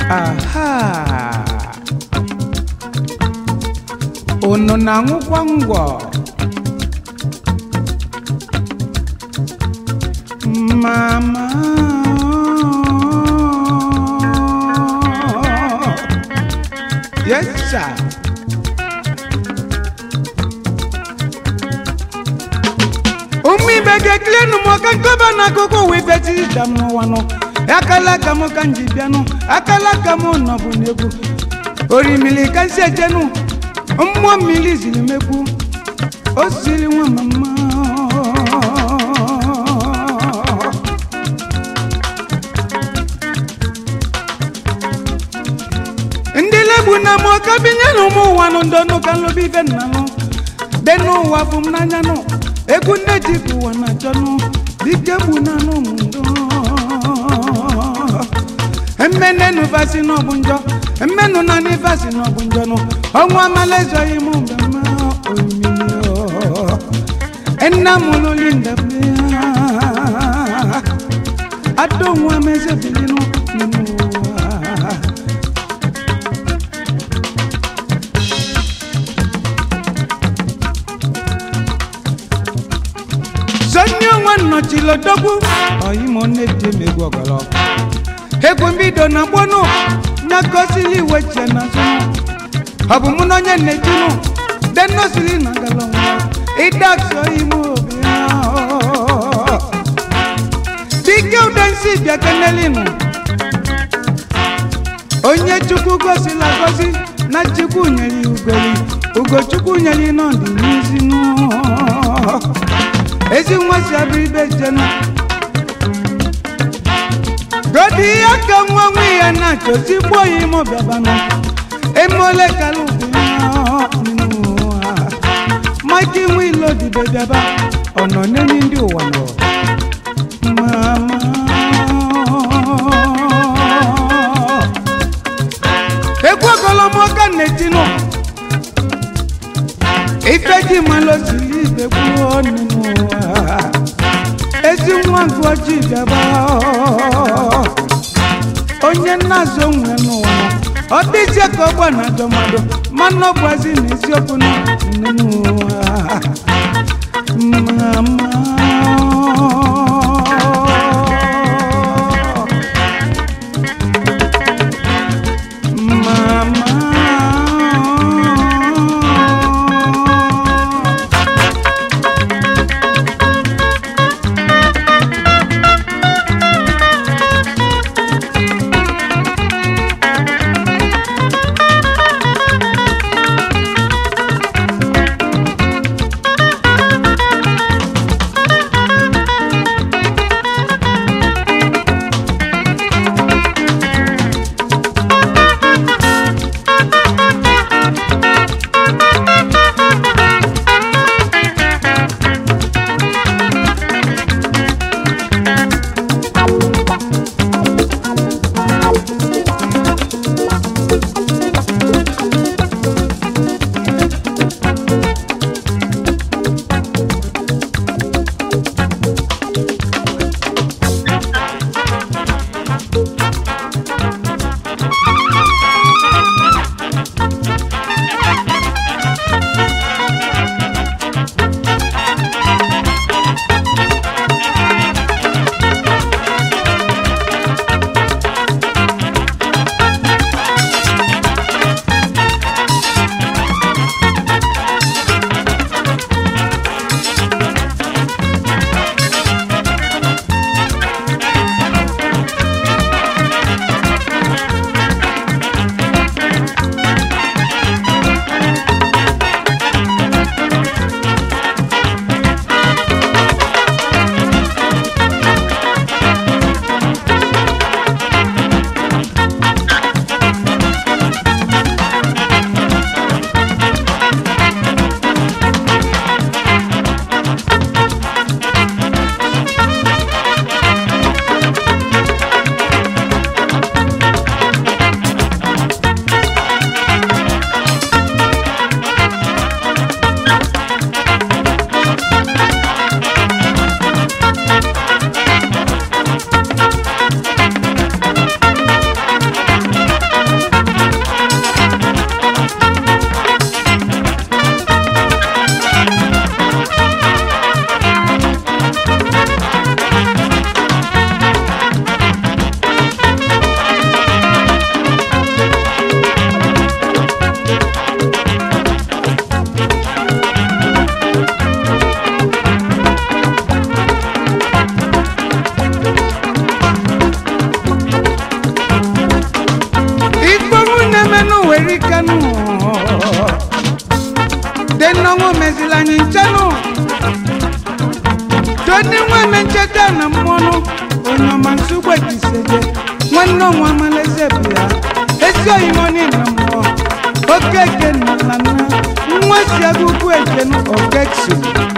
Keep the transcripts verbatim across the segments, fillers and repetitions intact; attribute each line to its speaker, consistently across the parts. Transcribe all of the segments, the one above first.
Speaker 1: aha ono na ngwa ngwa mama yes sir umi bege klenu moka koba na koko we beti damu wano akala kamo kanji biano akala kamo no bunebu ori mili kanse jenu umwa mili zilimebu osili wa mama ndelebu na moka binyano mo wano ndono kanlo bivenano deno wafum nanyano ekunde tiku wana jono dikebu nano mundo emmenenu fasi no bunjo emmenu nani fasi no bunjo no onwa malezo yimu bema oyimio enna mulu linda bia adonwa meze bilino nemu Sanyo wano chilo dogu oyimo nete megogolo Egumbido na bono Nakosili weche na suno Habu muno nye netino Deno sili na galonga Idakso imo bia Dike udansi bia kenelino Onye chuku gosi la gosi Na chuku nyeli ugoli Ugo chuku nyeli nondi nizino Ezi mwasi abibe jena Godi yaka mwangu ya nacho Sipo yimo babano Emole kalubina Maiki mwilo di bebeba Ono neni ndi wano Mama Ekwa kolomoka netino Ifeji malo sili bekuo ninu Ezi mwangu oji beba Onye nazo mwenu Odije kobo na domado Mano bwazi nisi opunu ninu Mama manu werikanu denongo mezilani chanu toni wa mencheta na mono onyo mansugwe tiseje wano mwa malezebia esio imoni na mo okeke na lana mwasi agugu ejenu okeksu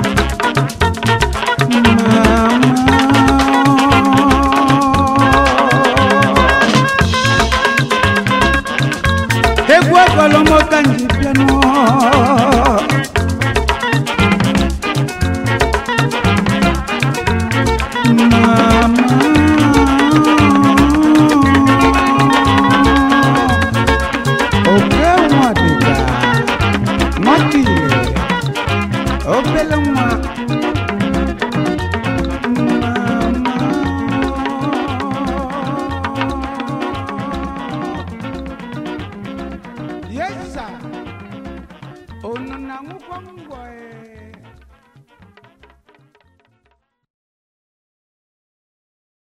Speaker 1: Egwa kolomo kanji piano Mama Ope mwadega Mwatile Opele mwa Yes, sir. Oh, no, no, no, no, no, no.